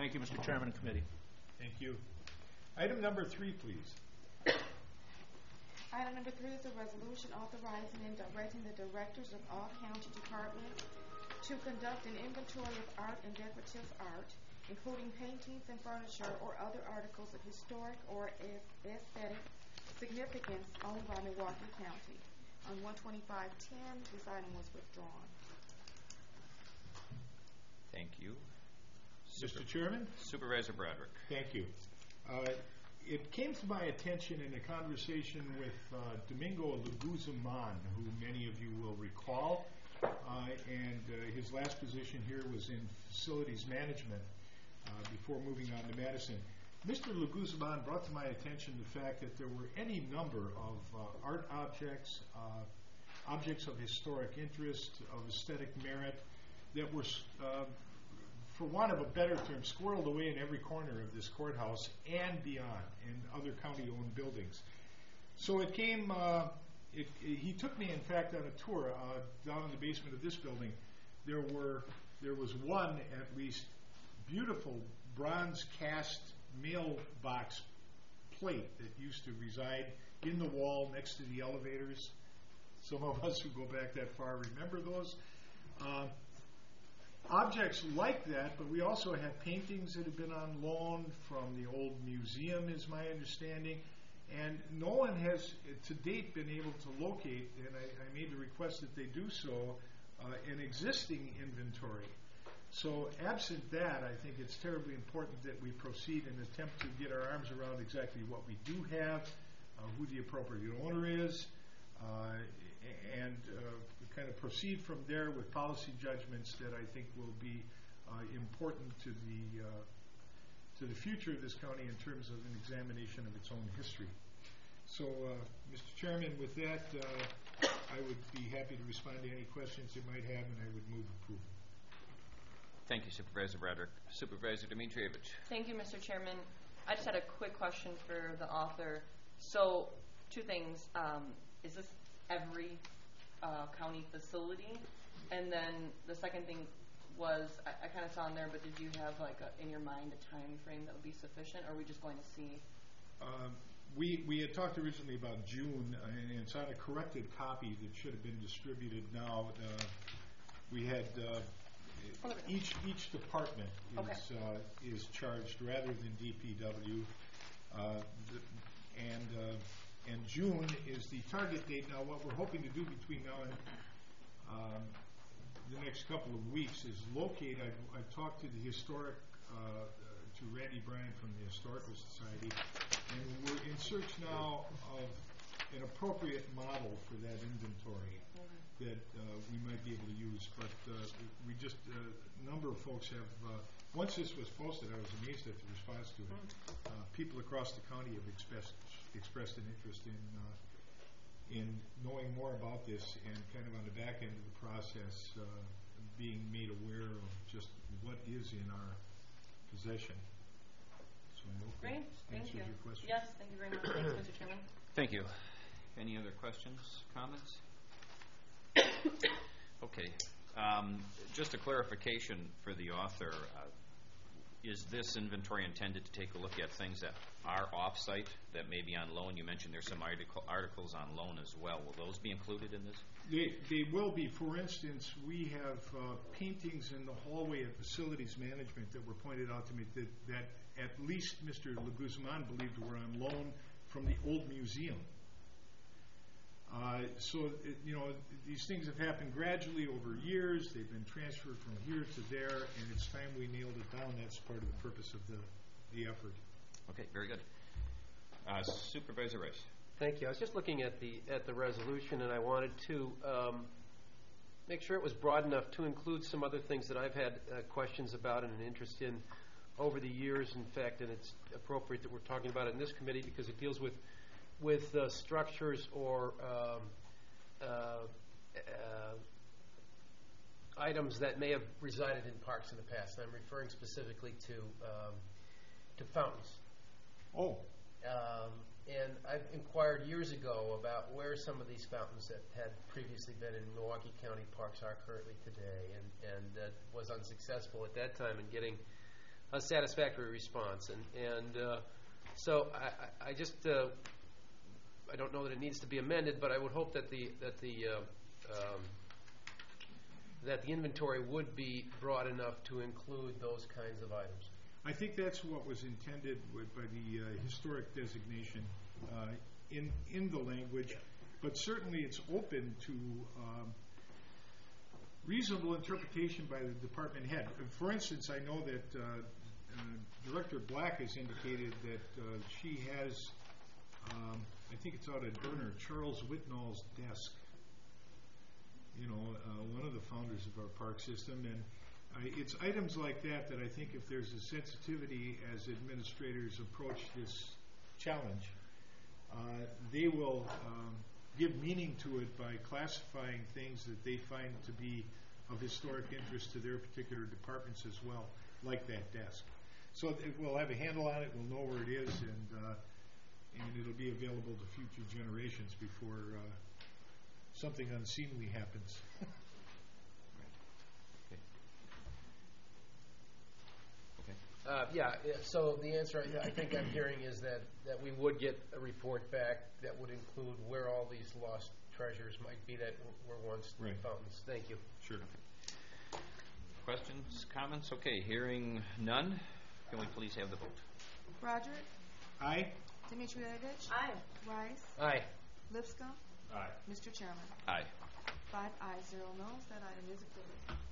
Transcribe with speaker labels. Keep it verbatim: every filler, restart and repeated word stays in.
Speaker 1: Thank you, Mister Chairman and Committee.
Speaker 2: Thank you. Item number three, please.
Speaker 3: Item number three is a resolution authorizing and directing the directors of all county departments to conduct an inventory of art and decorative art, including paintings and furniture or other articles of historic or aesthetic significance owned by Milwaukee County. On one twenty-five ten, this item was withdrawn.
Speaker 4: Thank you.
Speaker 2: Mister Chairman?
Speaker 4: Supervisor Broderick.
Speaker 2: Thank you. Uh, it came to my attention in a conversation with uh, Domingo Leguzaman, who many of you will recall, uh, and uh, his last position here was in facilities management uh, before moving on to Madison. Mister Leguzaman brought to my attention the fact that there were any number of uh, art objects, uh, objects of historic interest, of aesthetic merit, that were uh, for want of a better term, squirreled away in every corner of this courthouse and beyond in other county-owned buildings. So it came, uh, it, it, he took me, in fact, on a tour uh, down in the basement of this building. There were, there was one, at least, beautiful bronze cast mailbox plate that used to reside in the wall next to the elevators. Some of us who go back that far remember those. Uh, Objects like that, but we also have paintings that have been on loan from the old museum, is my understanding, and no one has to date been able to locate, and I, I made the request that they do so, uh, an existing inventory. So absent that, I think it's terribly important that we proceed and attempt to get our arms around exactly what we do have, uh, who the appropriate owner is, uh, and uh, kind of proceed from there with policy judgments that I think will be uh, important to the uh, to the future of this county in terms of an examination of its own history. So, uh, Mister Chairman, with that, uh, I would be happy to respond to any questions you might have, and I would move approval.
Speaker 4: Thank you, Supervisor Broderick. Supervisor Dimitrievich.
Speaker 5: Thank you, Mister Chairman. I just had a quick question for the author. So, two things. Um, is this every uh, county facility? And then the second thing was, I, I kind of saw in there, but did you have like a, in your mind a time frame that would be sufficient, or are we just going to see?
Speaker 2: Um, we, we had talked originally about June, uh, and it's on a corrected copy that should have been distributed now. Uh, we had uh, oh, each each department is
Speaker 5: okay.
Speaker 2: uh, is charged rather than D P W, uh, the, and uh, and June is the target date. Now, what we're hoping to do between now and um, the next couple of weeks is locate. I've, I've talked to the historic, uh, to Randy Bryan from the Historical Society, and we're in search now of an appropriate model for that inventory mm-hmm. that uh, we might be able to use. But uh, we just, uh, a number of folks have, uh, once this was posted, I was amazed at the response to it. Uh, people across the county have expressed expressed an interest in uh, in knowing more about this, and kind of on the back end of the process uh, being made aware of just what is in our possession. So I hope
Speaker 5: Great.
Speaker 2: that
Speaker 5: Thank
Speaker 2: answers
Speaker 5: you.
Speaker 2: your question.
Speaker 5: Yes, thank you very much. Thanks, Mister Chairman.
Speaker 4: Thank you. Any other questions, comments? Okay. Um, just a clarification for the author. Uh, Is this inventory intended to take a look at things that are off-site that may be on loan? You mentioned there's some article, articles on loan as well. Will those be included in this?
Speaker 2: They, they will be. For instance, we have uh, paintings in the hallway of facilities management that were pointed out to me that, that at least Mister Leguzaman believed were on loan from the old museum. Uh, so, it, you know, these things have happened gradually over years. They've been transferred from here to there, and it's time we nailed it down. That's part of the purpose of the, the effort.
Speaker 4: Okay, very good. Uh, Supervisor Rice.
Speaker 6: Thank you. I was just looking at the at the resolution, and I wanted to um, make sure it was broad enough to include some other things that I've had uh, questions about and an interest in over the years. In fact, and it's appropriate that we're talking about it in this committee because it deals with with uh, structures or um, uh, uh, items that may have resided in parks in the past. And I'm referring specifically to um, to fountains.
Speaker 2: Oh.
Speaker 6: Um, and I've inquired years ago about where some of these fountains that had previously been in Milwaukee County parks are currently today, and, and uh, was unsuccessful at that time in getting a satisfactory response. And, and uh, so I, I I just, uh, I don't know that it needs to be amended, but I would hope that the, that the, uh, um, that the inventory would be broad enough to include those kinds of items.
Speaker 2: I think that's what was intended with, by the uh, historic designation uh, in, in the language, but certainly it's open to um, reasonable interpretation by the department head. For instance, I know that uh, uh, Director Black has indicated that uh, she has, um, I think it's out at Berner, Charles Whitnall's desk, you know, uh, one of the founders of our park system, and uh, it's items like that that I think if there's a sensitivity as administrators approach this challenge, uh, they will um, give meaning to it by classifying things that they find to be of historic interest to their particular departments as well, like that desk. So it, we'll have a handle on it, we'll know where it is, and uh, and it'll be available to future generations before uh, something unseemly happens.
Speaker 6: Uh, yeah, yeah, so the answer I, I think I'm hearing is that, that we would get a report back that would include where all these lost treasures might be that were once
Speaker 2: Right.
Speaker 6: fountains. Thank you.
Speaker 2: Sure.
Speaker 4: Questions, comments? Okay, hearing none, can we please have the vote?
Speaker 3: Roderick?
Speaker 2: Aye?
Speaker 3: Dimitrievich?
Speaker 5: Aye.
Speaker 3: Rice?
Speaker 6: Aye.
Speaker 3: Lipscomb?
Speaker 2: Aye.
Speaker 3: Mister Chairman?
Speaker 4: Aye.
Speaker 3: Five ayes, zero noes. That item is approved.